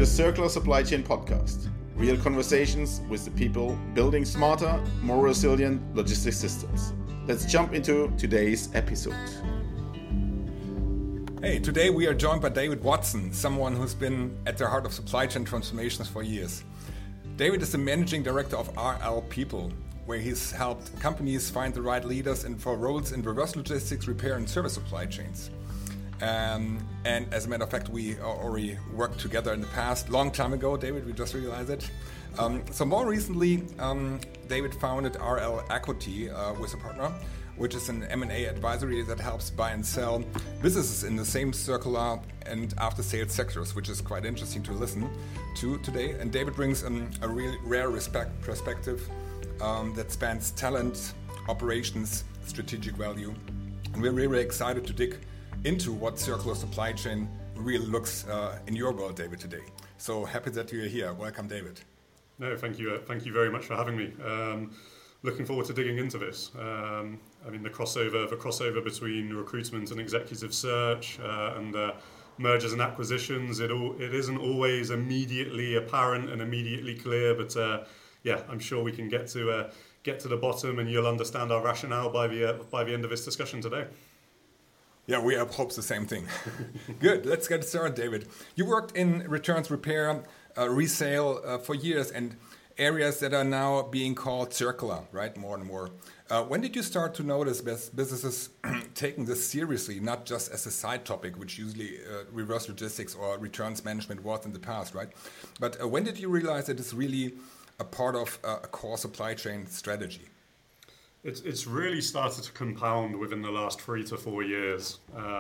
the Circular Supply Chain Podcast. Real conversations with the people building smarter, more resilient logistics systems. Let's jump into today's episode. Hey, today we are joined by David Watson, someone who's been at the heart of supply chain transformations for years. David is the managing director of RL People, where he's helped companies find the right leaders and for roles in reverse logistics, repair and service supply chains. And as a matter of fact, we already worked together in the past, long time ago, David, we just realized it. So more recently, David founded RL Equity with a partner, which is an M&A advisory that helps buy and sell businesses in the same circular and after-sales sectors, which is quite interesting to listen to today. And David brings a really rare perspective that spans talent, operations, strategic value. And we're really excited to dig into what circular supply chain really looks in your world, David, today. So happy that you're here. Welcome, David. No, thank you. Thank you very much for having me. Looking forward to digging into this. The crossover between recruitment and executive search and mergers and acquisitions. It isn't always immediately apparent and immediately clear, but I'm sure we can get to the bottom, and you'll understand our rationale by the end of this discussion today. Yeah, we hope the same thing. Good, let's get started, David. You worked in returns, repair, resale for years, and areas that are now being called circular, right? More and more. When did you start to notice businesses taking this seriously, not just as a side topic, which usually reverse logistics or returns management was in the past, right? But when did you realize that it's really a part of a core supply chain strategy? It's really started to compound within the last 3 to 4 years.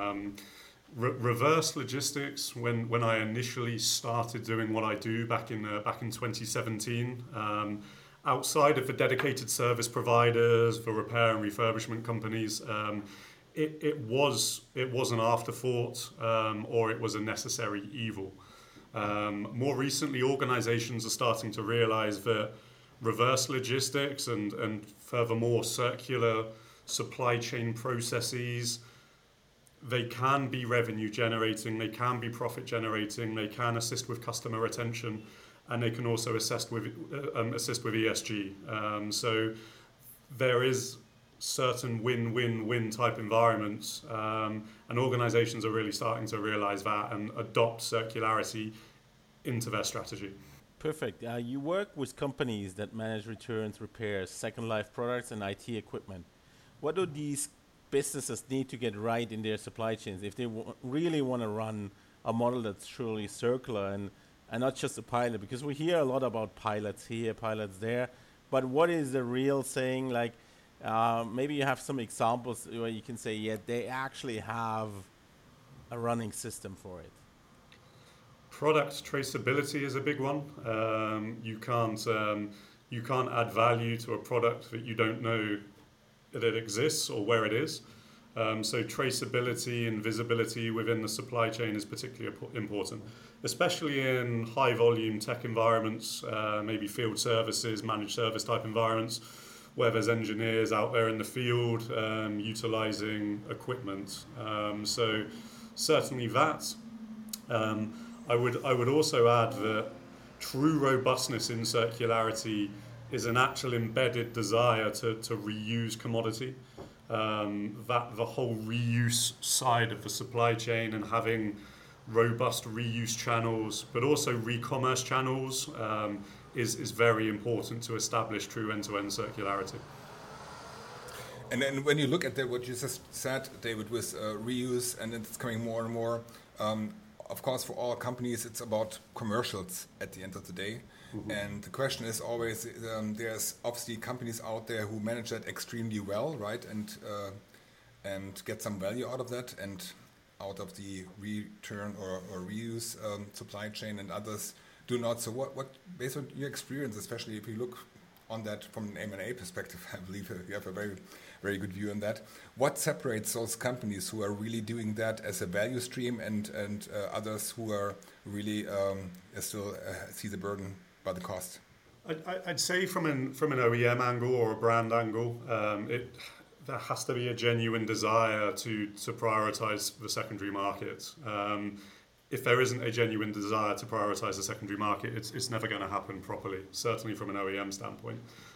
Reverse logistics, when I initially started doing what I do back in 2017, outside of the dedicated service providers, the repair and refurbishment companies, it was an afterthought or it was a necessary evil. More recently, organizations are starting to realize that reverse logistics and furthermore circular supply chain processes, they can be revenue generating, they can be profit generating, they can assist with customer retention, and they can also assist with ESG. So there is certain win-win-win type environments, and organizations are really starting to realize that and adopt circularity into their strategy. Perfect. You work with companies that manage returns, repairs, second life products, and IT equipment. What do these businesses need to get right in their supply chains if they really want to run a model that's truly circular and not just a pilot? Because we hear a lot about pilots here, pilots there, but what is the real saying? Like maybe you have some examples where you can say, yeah, they actually have a running system for it. Product traceability is a big one. You can't add value to a product that you don't know that it exists or where it is. So traceability and visibility within the supply chain is particularly important, especially in high volume tech environments, maybe field services, managed service type environments, where there's engineers out there in the field utilizing equipment. So certainly that. I would also add that true robustness in circularity is an actual embedded desire to reuse commodity. That the whole reuse side of the supply chain and having robust reuse channels, but also re-commerce channels, is very important to establish true end-to-end circularity. And then when you look at what you just said, David, with reuse, and it's coming more and more, of course, for all companies, it's about commercials at the end of the day. Mm-hmm. And the question is always, there's obviously companies out there who manage that extremely well, right? And get some value out of that and out of the return or reuse supply chain, and others do not. So what based on your experience, especially if you look on that from an M&A perspective, I believe you have a very, very good view on that. What separates those companies who are really doing that as a value stream and others who are really still see the burden by the cost? I'd say from an OEM angle or a brand angle, there has to be a genuine desire to prioritize the secondary market. if there isn't a genuine desire to prioritize the secondary market, it's never going to happen properly, certainly from an OEM standpoint.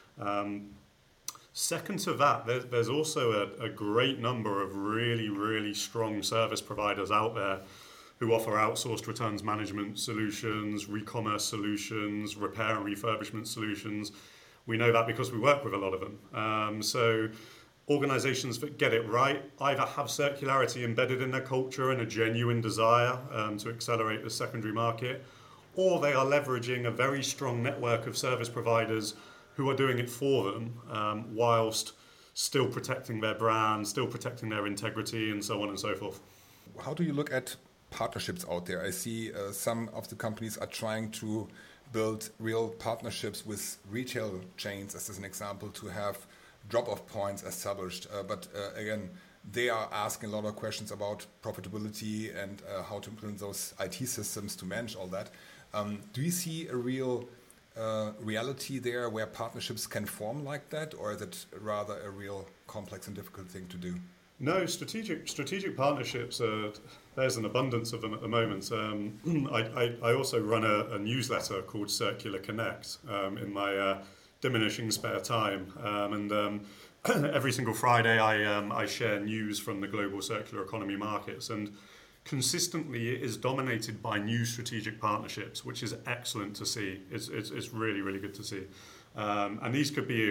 Second to that, there's also a great number of really, really strong service providers out there who offer outsourced returns management solutions, re-commerce solutions, repair and refurbishment solutions. We know that because we work with a lot of them. So organizations that get it right either have circularity embedded in their culture and a genuine desire to accelerate the secondary market, or they are leveraging a very strong network of service providers who are doing it for them whilst still protecting their brand, still protecting their integrity, and so on and so forth. How do you look at partnerships out there? I see some of the companies are trying to build real partnerships with retail chains, as an example, to have drop-off points established. But again, they are asking a lot of questions about profitability and how to implement those IT systems to manage all that. Do you see a real reality there where partnerships can form like that, or is it rather a real complex and difficult thing to do? No, strategic partnerships, there's an abundance of them at the moment. I also run a newsletter called Circular Connect in my diminishing spare time. Every single Friday I share news from the global circular economy markets, and consistently it is dominated by new strategic partnerships, which is excellent to see. It's really, really good to see. And these could be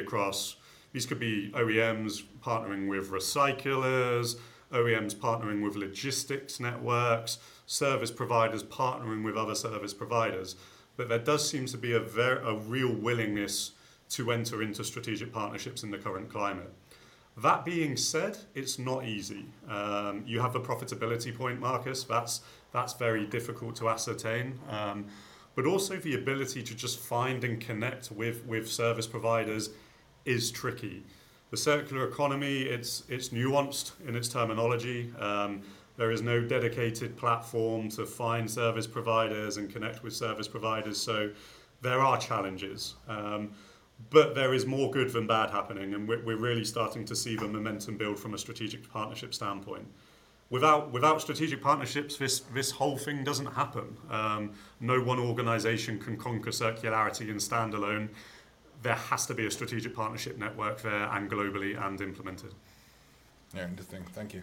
OEMs partnering with recyclers, OEMs partnering with logistics networks, service providers partnering with other service providers. But there does seem to be a real willingness to enter into strategic partnerships in the current climate. That being said, it's not easy. You have the profitability point, Marcus. That's very difficult to ascertain. But also the ability to just find and connect with service providers is tricky. The circular economy, it's nuanced in its terminology. There is no dedicated platform to find service providers and connect with service providers, so there are challenges. But there is more good than bad happening, and we're really starting to see the momentum build from a strategic partnership standpoint. Without strategic partnerships, this whole thing doesn't happen. No one organization can conquer circularity in standalone. There has to be a strategic partnership network there, and globally, and implemented. Yeah, interesting. Thank you.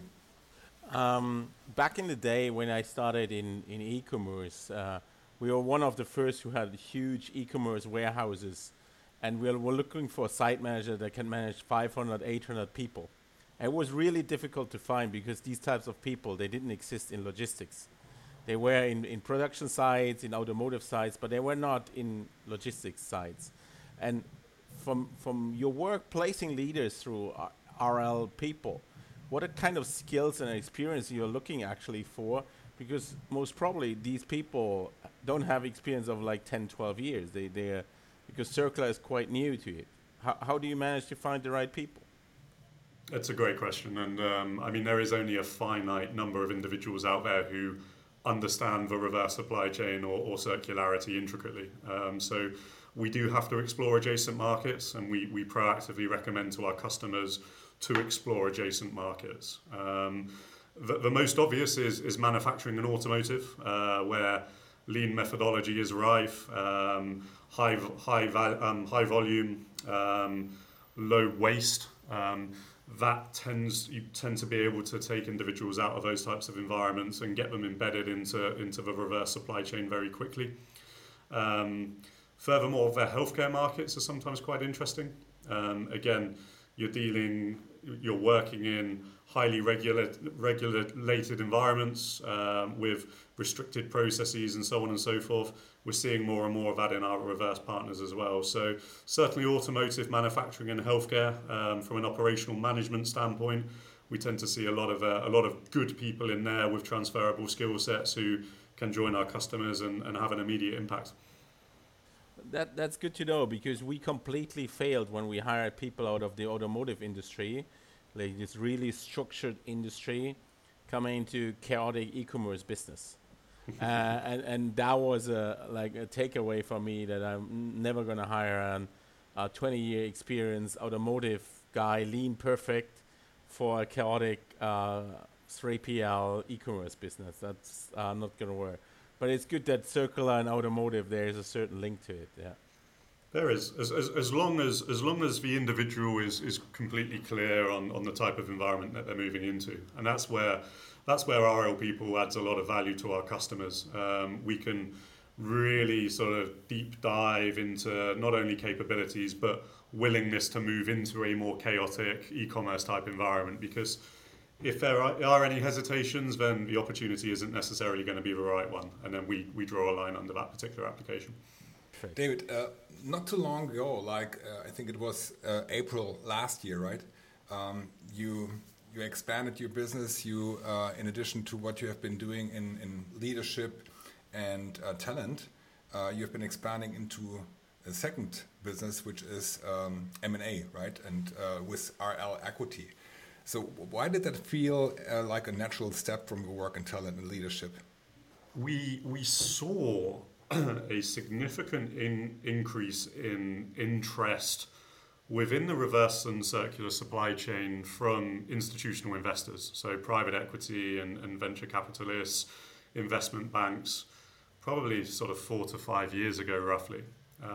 Back in the day when I started in e-commerce, we were one of the first who had huge e-commerce warehouses, and we were looking for a site manager that can manage 500, 800 people. And it was really difficult to find because these types of people, they didn't exist in logistics. They were in production sites, in automotive sites, but they were not in logistics sites. And from your work placing leaders through RL people, what are kind of skills and experience you're looking actually for? Because most probably these people don't have experience of like 10, 12 years. Because circular is quite new to it. How do you manage to find the right people? That's a great question. And I mean, there is only a finite number of individuals out there who understand the reverse supply chain or circularity intricately. So we do have to explore adjacent markets, and we proactively recommend to our customers to explore adjacent markets. The most obvious is manufacturing and automotive, where lean methodology is rife, high volume, low waste. You tend to be able to take individuals out of those types of environments and get them embedded into the reverse supply chain very quickly. Furthermore, their healthcare markets are sometimes quite interesting. Again, you're working in highly regulated environments with restricted processes and so on and so forth. We're seeing more and more of that in our reverse partners as well. So certainly automotive, manufacturing and healthcare, from an operational management standpoint, we tend to see a lot of good people in there with transferable skill sets who can join our customers and have an immediate impact. That's good to know, because we completely failed when we hired people out of the automotive industry, like this really structured industry, coming into chaotic e-commerce business. And that was a takeaway for me, that I'm never going to hire a 20-year experience automotive guy, lean perfect, for a chaotic 3PL e-commerce business. That's not going to work. But it's good that circular and automotive, there is a certain link to it. Yeah. There is, as long as the individual is completely clear on the type of environment that they're moving into, and that's where RL People adds a lot of value to our customers. We can really sort of deep dive into not only capabilities but willingness to move into a more chaotic e-commerce type environment, because if there are any hesitations, then the opportunity isn't necessarily going to be the right one, and then we draw a line under that particular application. David, not too long ago, I think it was April last year, right? You expanded your business. You, in addition to what you have been doing in leadership and talent, you have been expanding into a second business, which is M&A, right? And with RL Equity. So why did that feel like a natural step from your work in talent and leadership? We saw a significant increase in interest within the reverse and circular supply chain from institutional investors, so private equity and venture capitalists, investment banks, probably sort of 4 to 5 years ago, roughly.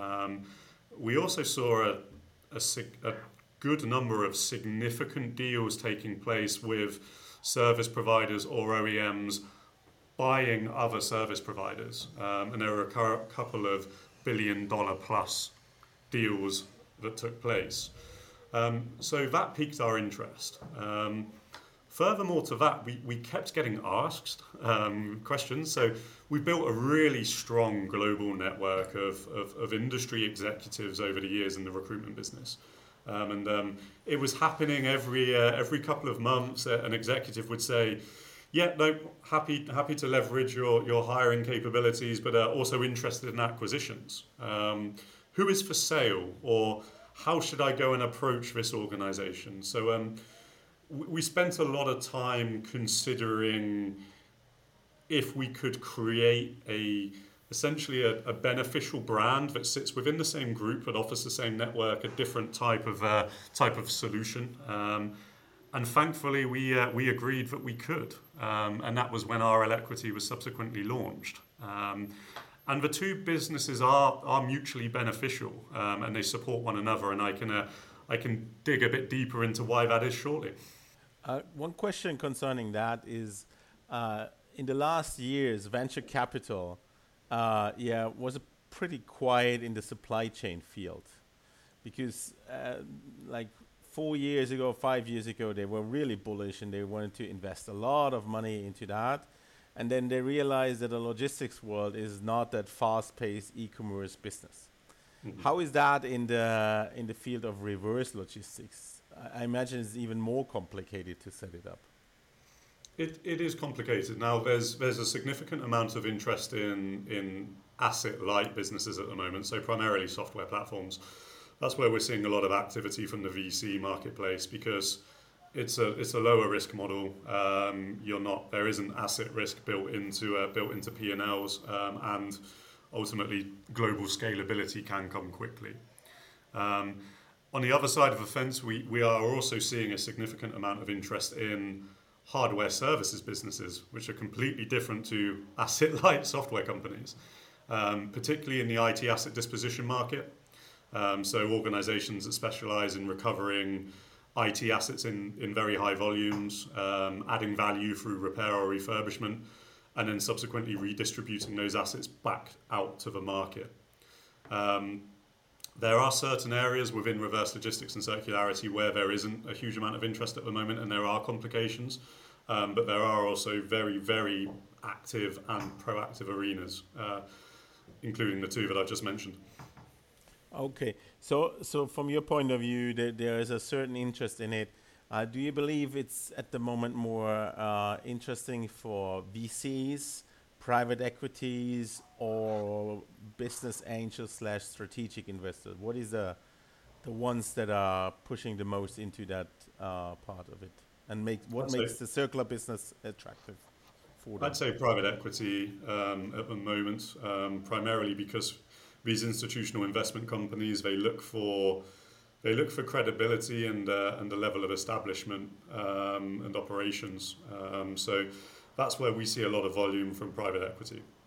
We also saw a good number of significant deals taking place with service providers or OEMs buying other service providers. And there were a couple of billion-dollar plus deals that took place. So that piqued our interest. Furthermore to that, we kept getting asked questions. So we built a really strong global network of industry executives over the years in the recruitment business. And it was happening every couple of months. An executive would say, yeah, no, happy to leverage your hiring capabilities, but also interested in acquisitions. Who is for sale, or how should I go and approach this organization? So we spent a lot of time considering if we could create essentially a beneficial brand that sits within the same group but offers the same network, a different type of solution. And thankfully, we agreed that we could, and that was when RL Equity was subsequently launched. And the two businesses are mutually beneficial, and they support one another. And I can dig a bit deeper into why that is shortly. One question concerning that is, in the last years, venture capital, was pretty quiet in the supply chain field, because 4 years ago, 5 years ago, they were really bullish and they wanted to invest a lot of money into that. And then they realized that the logistics world is not that fast-paced e-commerce business. Mm-hmm. How is that in the field of reverse logistics? I imagine it's even more complicated to set it up. It is complicated. Now, there's a significant amount of interest in asset-light businesses at the moment, so primarily software platforms. That's where we're seeing a lot of activity from the VC marketplace, because it's a lower risk model. There isn't asset risk built into P&Ls, and ultimately global scalability can come quickly. On the other side of the fence, we are also seeing a significant amount of interest in hardware services businesses, which are completely different to asset-light software companies, particularly in the IT asset disposition market. So organizations that specialize in recovering IT assets in very high volumes, adding value through repair or refurbishment, and then subsequently redistributing those assets back out to the market. There are certain areas within reverse logistics and circularity where there isn't a huge amount of interest at the moment, and there are complications, but there are also very, very active and proactive arenas, including the two that I've just mentioned. Okay, so from your point of view, there is a certain interest in it. Do you believe it's at the moment more interesting for VCs, private equities, or business angels / strategic investors? What is the ones that are pushing the most into that part of it, and what makes the circular business attractive for them? I'd say private equity at the moment, primarily because these institutional investment companies, they look for credibility and the level of establishment and operations. So that's where we see a lot of volume from private equity.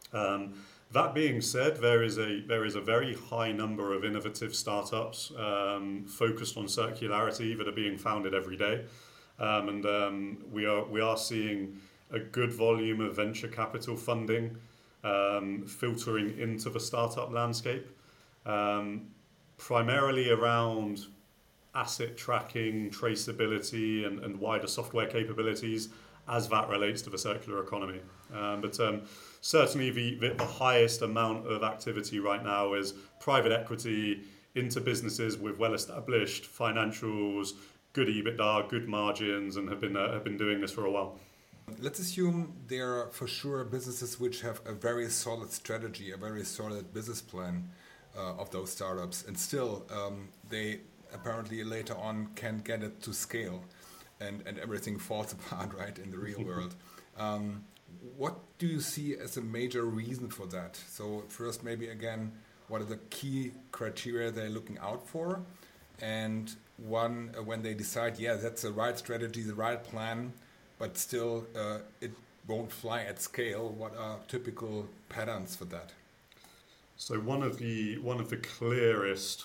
That being said, there is a very high number of innovative startups focused on circularity that are being founded every day, we are seeing a good volume of venture capital funding filtering into the startup landscape, primarily around asset tracking, traceability, and wider software capabilities as that relates to the circular economy. But certainly the highest amount of activity right now is private equity into businesses with well-established financials, good EBITDA, good margins, and have been doing this for a while. Let's assume there are for sure businesses which have a very solid strategy, a very solid business plan of those startups, and still they apparently later on can't get it to scale, and everything falls apart, right, in the real world. What do you see as a major reason for that? So first, maybe again, what are the key criteria they're looking out for? And when they decide, yeah, that's the right strategy, the right plan, but still it won't fly at scale, what are typical patterns for that? So one of the clearest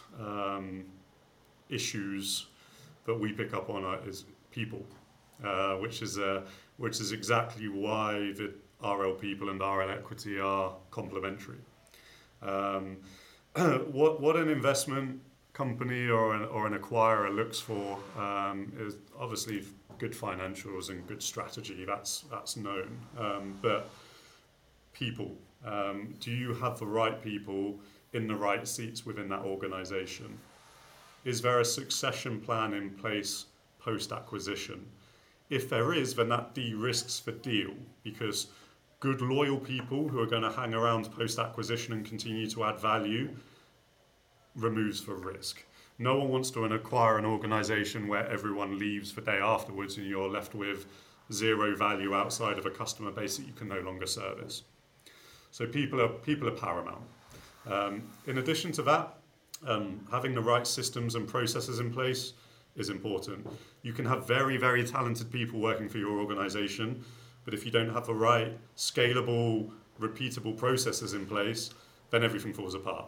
issues that we pick up on is people, which is exactly why the RL People and RL Equity are complementary. What an investment company or an acquirer looks for is obviously good financials and good strategy. That's known, but people. Do you have the right people in the right seats within that organization? Is there a succession plan in place post-acquisition? If there is, then that de-risks the deal, because good, loyal people who are going to hang around post-acquisition and continue to add value removes the risk. No one wants to acquire an organization where everyone leaves the day afterwards and you're left with zero value outside of a customer base that you can no longer service. So people are paramount. In addition to that, having the right systems and processes in place is important. You can have very, very talented people working for your organization, but if you don't have the right scalable, repeatable processes in place, then everything falls apart.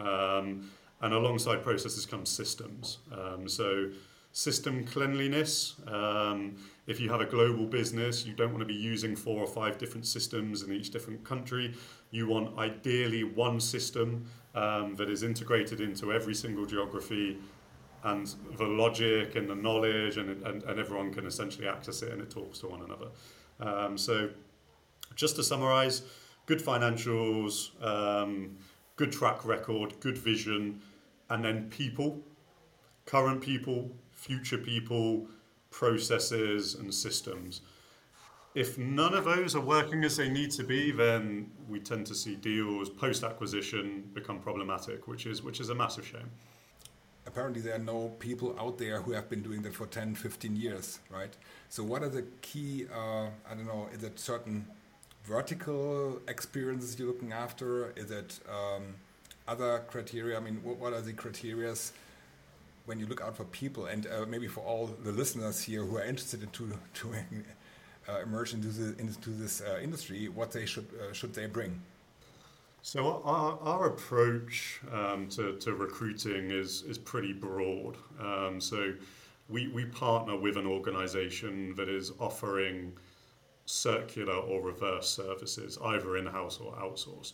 And alongside processes come systems. So system cleanliness. If you have a global business, you don't want to be using 4 or 5 different systems in each different country. You want ideally one system that is integrated into every single geography, and the logic and the knowledge and everyone can essentially access it and it talks to one another. So just to summarize, good financials, good track record, good vision, and then people, current people, future people, processes and systems. If none of those are working as they need to be, then we tend to see deals post-acquisition become problematic, which is a massive shame. Apparently there are no people out there who have been doing that for 10, 15 years, right? So what are the key, I don't know, is it certain vertical experiences you're looking after? Is it other criteria? I mean, what are the criteria when you look out for people? And maybe for all the listeners here who are interested in to emerge into this industry, what they should they bring? So our approach to recruiting is pretty broad. So we partner with an organization that is offering circular or reverse services, either in-house or outsourced.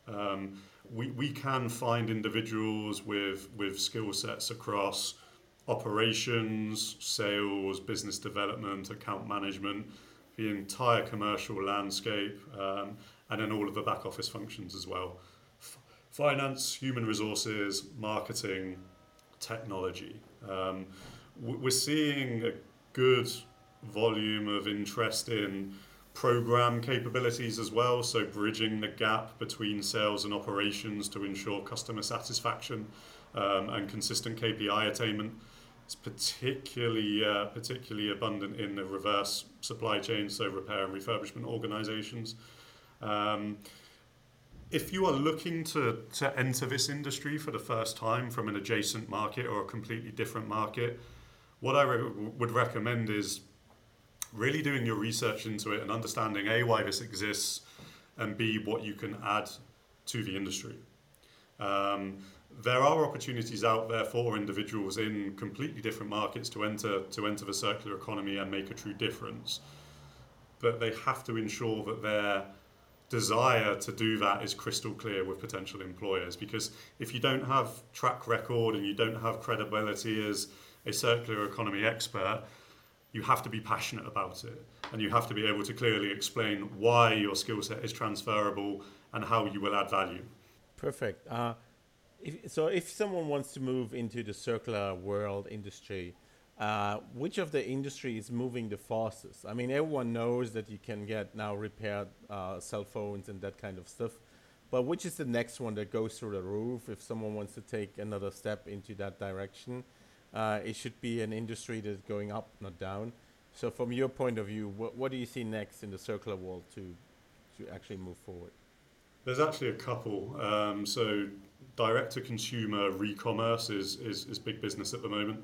We can find individuals with skill sets across operations, sales, business development, account management, the entire commercial landscape, and then all of the back office functions as well. Finance, human resources, marketing, technology. We're seeing a good volume of interest in program capabilities as well, so bridging the gap between sales and operations to ensure customer satisfaction and consistent KPI attainment. It's particularly abundant in the reverse supply chain, so repair and refurbishment organizations. If you are looking to enter this industry for the first time from an adjacent market or a completely different market, what I would recommend is really doing your research into it and understanding why this exists, and B, what you can add to the industry. There are opportunities out there for individuals in completely different markets to enter the circular economy and make a true difference. But they have to ensure that their desire to do that is crystal clear with potential employers, because if you don't have track record and you don't have credibility as a circular economy expert, you have to be passionate about it, and you have to be able to clearly explain why your skill set is transferable and how you will add value. Perfect. If someone wants to move into the circular world industry, which of the industry is moving the fastest? I mean, everyone knows that you can get now repaired cell phones and that kind of stuff. But which is the next one that goes through the roof if someone wants to take another step into that direction? It should be an industry that's going up, not down. So from your point of view, what do you see next in the circular world to actually move forward? There's actually a couple. So direct-to-consumer re-commerce is big business at the moment.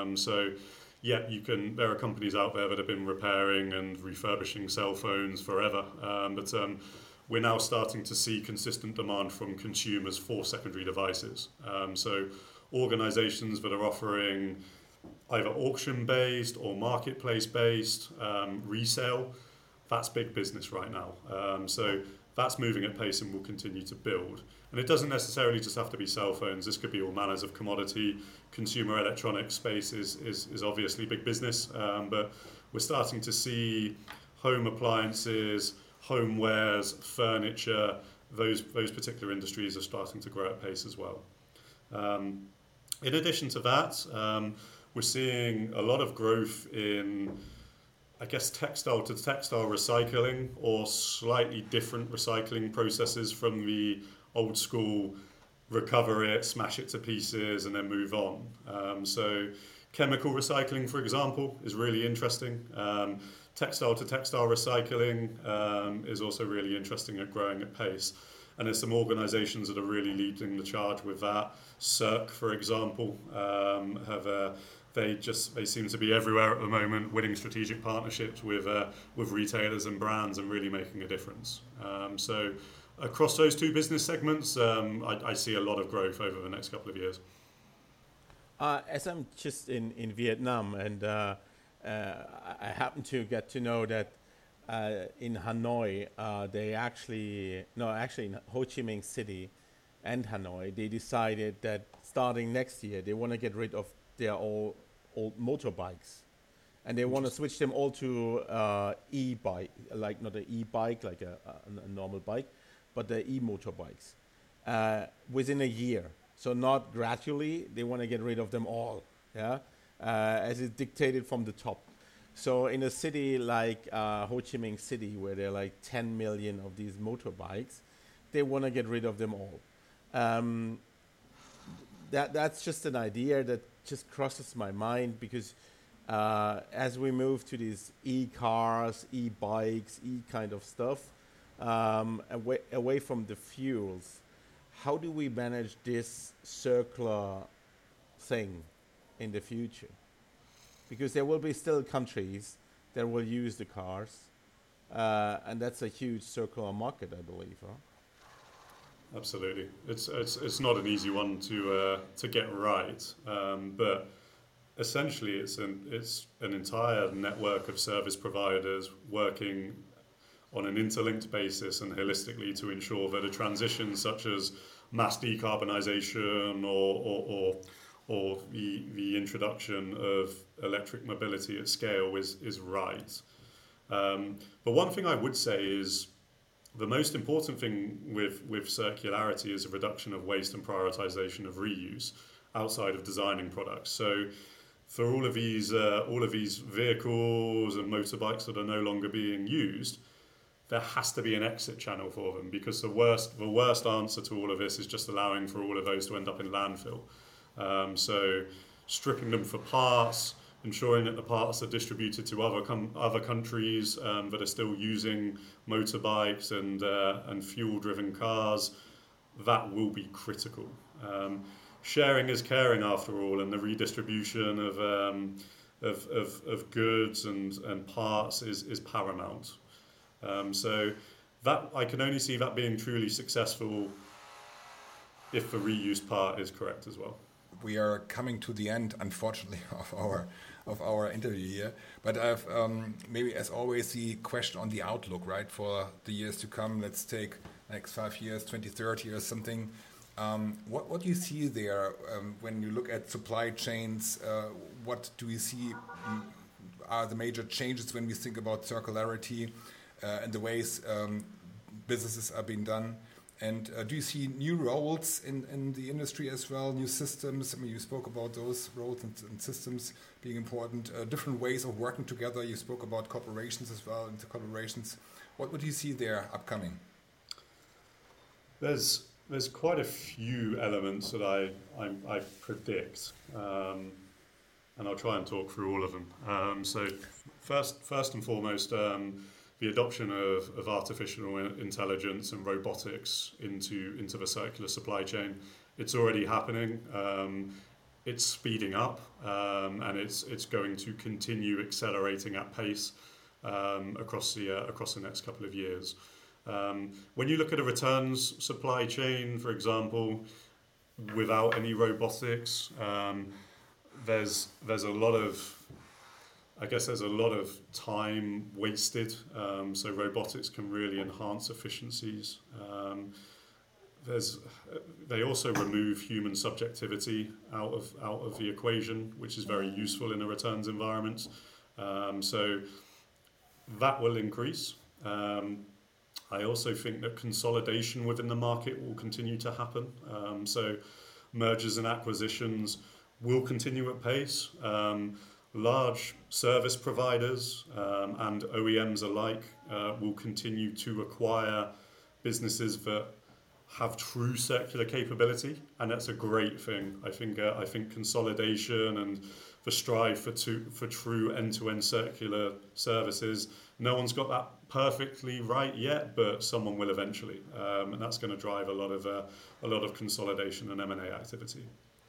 There are companies out there that have been repairing and refurbishing cell phones forever. But we're now starting to see consistent demand from consumers for secondary devices. So organizations that are offering either auction-based or marketplace-based resale, that's big business right now. So that's moving at pace and will continue to build. And it doesn't necessarily just have to be cell phones. This could be all manners of commodity. Consumer electronics space is obviously big business, but we're starting to see home appliances, homewares, furniture, those particular industries are starting to grow at pace as well. In addition to that, we're seeing a lot of growth in, I guess, textile to textile recycling, or slightly different recycling processes from the old school recover it, smash it to pieces and then move on. So chemical recycling, for example, is really interesting. Textile to textile recycling is also really interesting at growing at pace. And there's some organizations that are really leading the charge with that. Circ, for example, they seem to be everywhere at the moment, winning strategic partnerships with retailers and brands and really making a difference. So across those two business segments, I see a lot of growth over the next couple of years. As I'm just in Vietnam, and I happen to get to know that in Hanoi, in Ho Chi Minh City and Hanoi, they decided that starting next year, they want to get rid of their old motorbikes, and they want to switch them all to e-bike, like not an e-bike like a normal bike, but the e-motorbikes within a year. So not gradually, they want to get rid of them all, as it's dictated from the top. So in a city like Ho Chi Minh City, where there are like 10 million of these motorbikes, they want to get rid of them all. That's just an idea that just crosses my mind, because as we move to these e-cars, e-bikes, kind of stuff, away from the fuels, how do we manage this circular thing in the future? Because there will be still countries that will use the cars, and that's a huge circular market, I believe. Huh? Absolutely, it's not an easy one to get right, but essentially it's an entire network of service providers working on an interlinked basis and holistically to ensure that a transition such as mass decarbonisation or the introduction of electric mobility at scale is right. But one thing I would say is the most important thing with circularity is a reduction of waste and prioritization of reuse outside of designing products. So for all of these vehicles and motorbikes that are no longer being used, there has to be an exit channel for them, because the worst answer to all of this is just allowing for all of those to end up in landfill. So stripping them for parts, ensuring that the parts are distributed to other countries that are still using motorbikes and fuel-driven cars, that will be critical. Sharing is caring, after all, and the redistribution of goods and parts is paramount. So that I can only see that being truly successful if the reuse part is correct as well. We are coming to the end, unfortunately, of our interview here. But I've maybe, as always, the question on the outlook, right, for the years to come. Let's take next 5 years, 2030 or something. What do you see there when you look at supply chains? What do we see are the major changes when we think about circularity and the ways businesses are being done? And do you see new roles in the industry as well, new systems? I mean, you spoke about those roles and systems being important, different ways of working together. You spoke about corporations as well, and the collaborations. What would you see there upcoming? There's quite a few elements that I predict, and I'll try and talk through all of them. So first and foremost, the adoption of artificial intelligence and robotics into the circular supply chain. It's already happening. It's speeding up, and it's going to continue accelerating at pace across the next couple of years. When you look at a returns supply chain, for example, without any robotics, there's a lot of time wasted. So robotics can really enhance efficiencies. They also remove human subjectivity out of the equation, which is very useful in a returns environment. So that will increase. I also think that consolidation within the market will continue to happen. So mergers and acquisitions will continue at pace. Large service providers and OEMs alike will continue to acquire businesses that have true circular capability, and that's a great thing. I think consolidation and the strive for true end-to-end circular services. No one's got that perfectly right yet, but someone will eventually, and that's going to drive a lot of consolidation and M&A activity.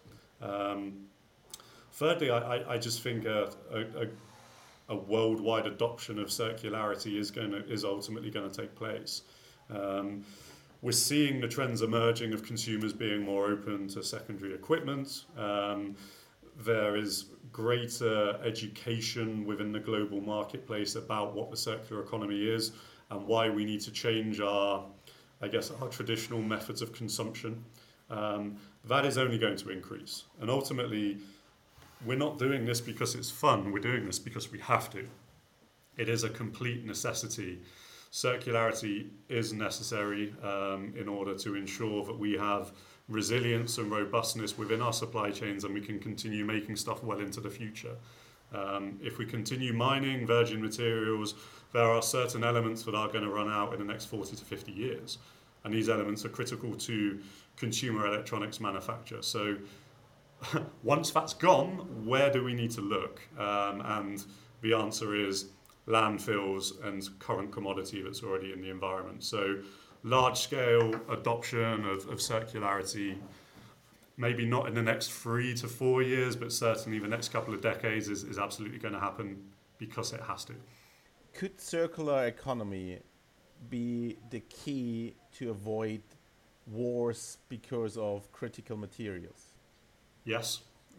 Thirdly, I just think a worldwide adoption of circularity is ultimately going to take place. We're seeing the trends emerging of consumers being more open to secondary equipment. There is greater education within the global marketplace about what the circular economy is and why we need to change our traditional methods of consumption. That is only going to increase. And ultimately, we're not doing this because it's fun. We're doing this because we have to. It is a complete necessity. Circularity is necessary in order to ensure that we have resilience and robustness within our supply chains and we can continue making stuff well into the future. If we continue mining virgin materials, there are certain elements that are going to run out in the next 40 to 50 years. And these elements are critical to consumer electronics manufacture. So once that's gone, where do we need to look? And the answer is landfills and current commodity that's already in the environment. So large-scale adoption of circularity, maybe not in the next 3 to 4 years, but certainly the next couple of decades is absolutely going to happen because it has to. Could circular economy be the key to avoid wars because of critical materials? Yes.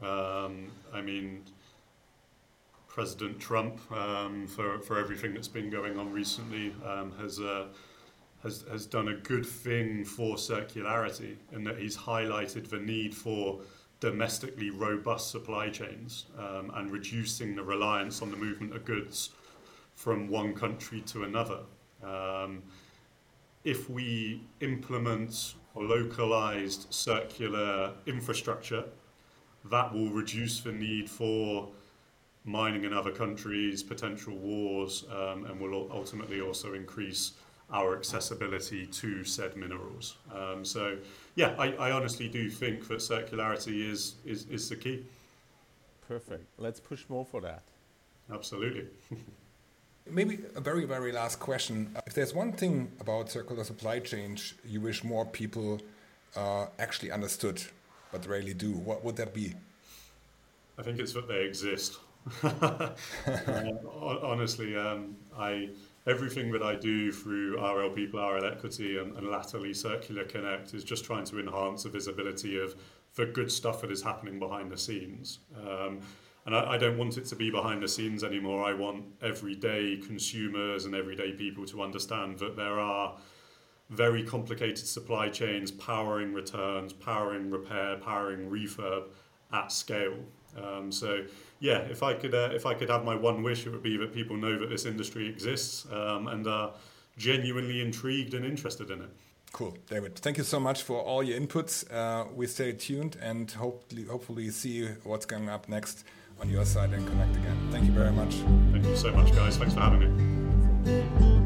President Trump, for everything that's been going on recently, has done a good thing for circularity in that he's highlighted the need for domestically robust supply chains and reducing the reliance on the movement of goods from one country to another. If we implement a localized circular infrastructure, that will reduce the need for mining in other countries, potential wars, and will ultimately also increase our accessibility to said minerals. I honestly do think that circularity is the key. Perfect. Let's push more for that. Absolutely. Maybe a very, very last question. If there's one thing about circular supply chains you wish more people actually understood, but rarely do, what would that be? I think it's that they exist. Honestly, everything that I do through RL People, RL Equity, and latterly Circular Connect is just trying to enhance the visibility of the good stuff that is happening behind the scenes. And I don't want it to be behind the scenes anymore. I want everyday consumers and everyday people to understand that there are very complicated supply chains powering returns, powering repair, powering refurb at scale. So yeah, if I could have my one wish, it would be that people know that this industry exists and are genuinely intrigued and interested in it. Cool, David. Thank you so much for all your inputs. We stay tuned and hopefully see what's coming up next on your side and connect again. Thank you very much. Thank you so much, guys. Thanks for having me.